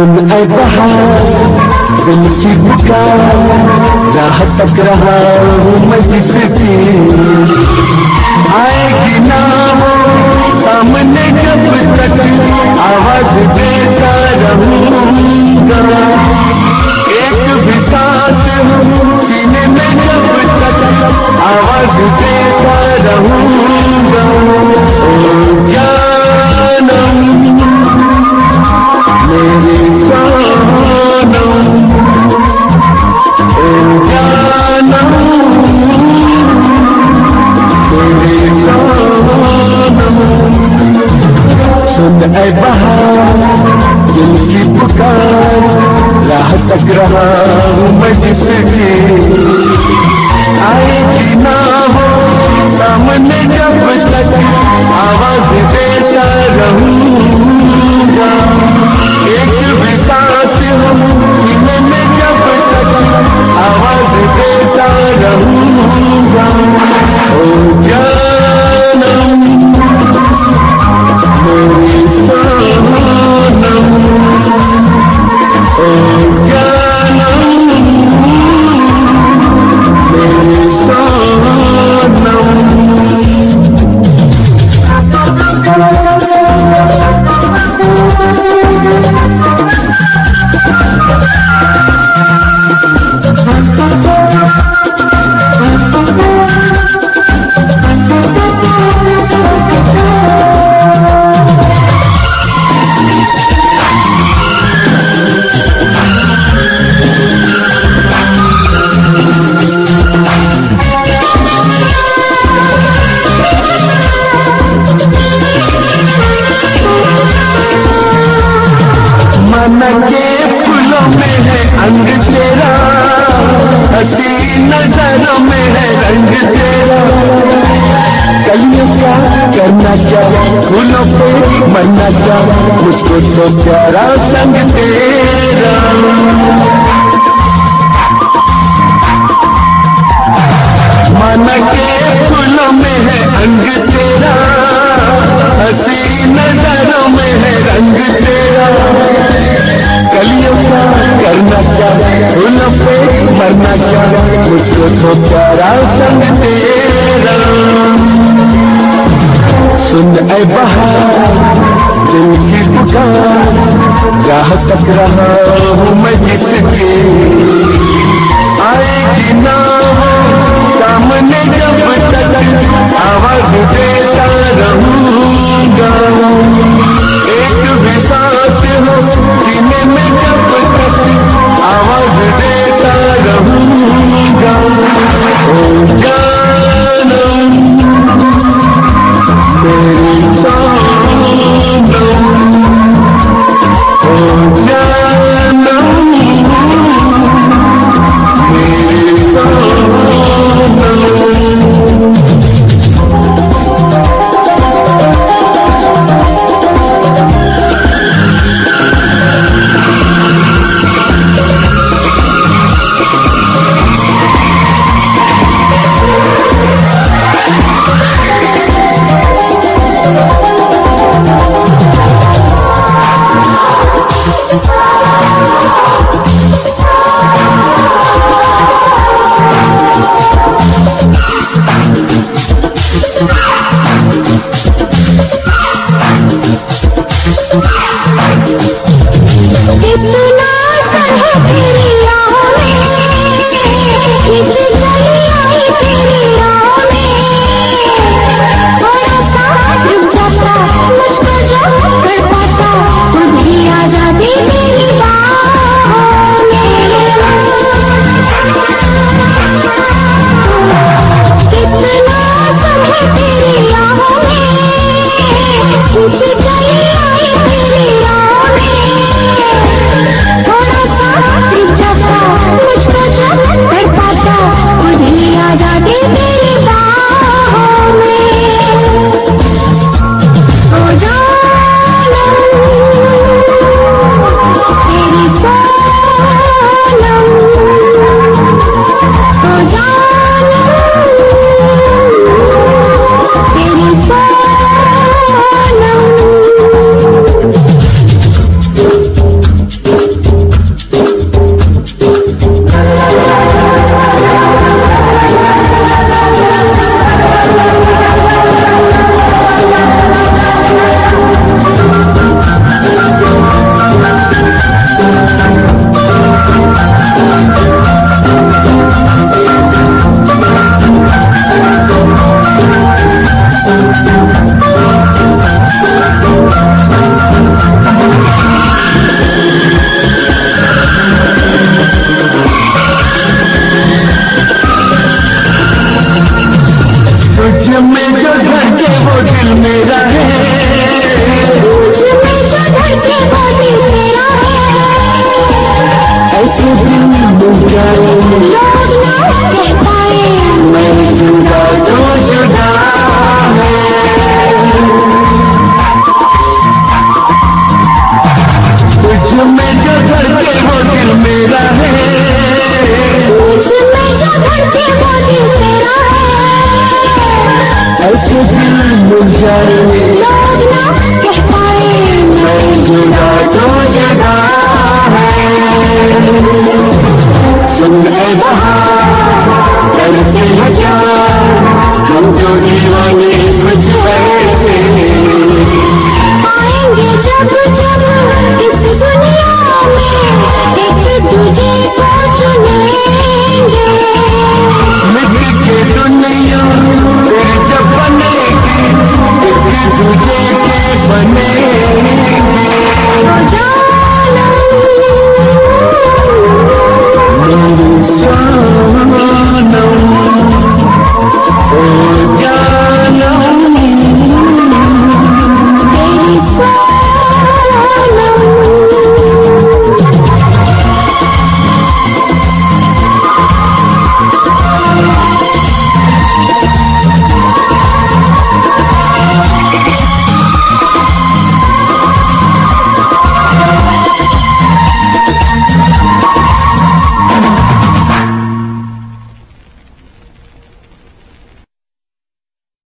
सुन ऐ बहार दिल की पुकार, राह तक रहा हूँ मैं किसकी, आएगी ना वो सामने जब तक आवाज देता रहूंगा, एक भी सांस सीने में जब तक आवाज देता रहूंगा। ओ जानम मेरी जानम, ओ जानम मेरी जानम। सुन ऐ बहार दिल की पुकार, राह तक रहा हूँ मैं जिसकी, आएगी ना हो सामने जब तक आवाज देता रहूंगा, एक भी सांस सीने में जब तक आवाज देता रहूंगा। ओ जानम मेरी जानम, ओ जानम मेरी जानम। मन के फूलों में है अंग तेरा, हसी नजरों में है रंग तेरा, कलियों क्या करना क्या फूलों पे मरना क्या, मुझको तो प्यारा संग तेरा। मन के फूलों में है अंग तेरा, हसी नजरों में है रंग तेरा, कलियों क्या करना क्या फूलों पे मरना क्या, मुझको तो प्यारा संग तेरा। सुन ऐ बहार दिल की पुकार, राह तक रहा हूँ मैं जिसकी, आएगी ना वो सामने जब तक आवाज देता रहूंगा, एक भी सांस हो सीने में जब तक आवाज देता रहूंगा। ओ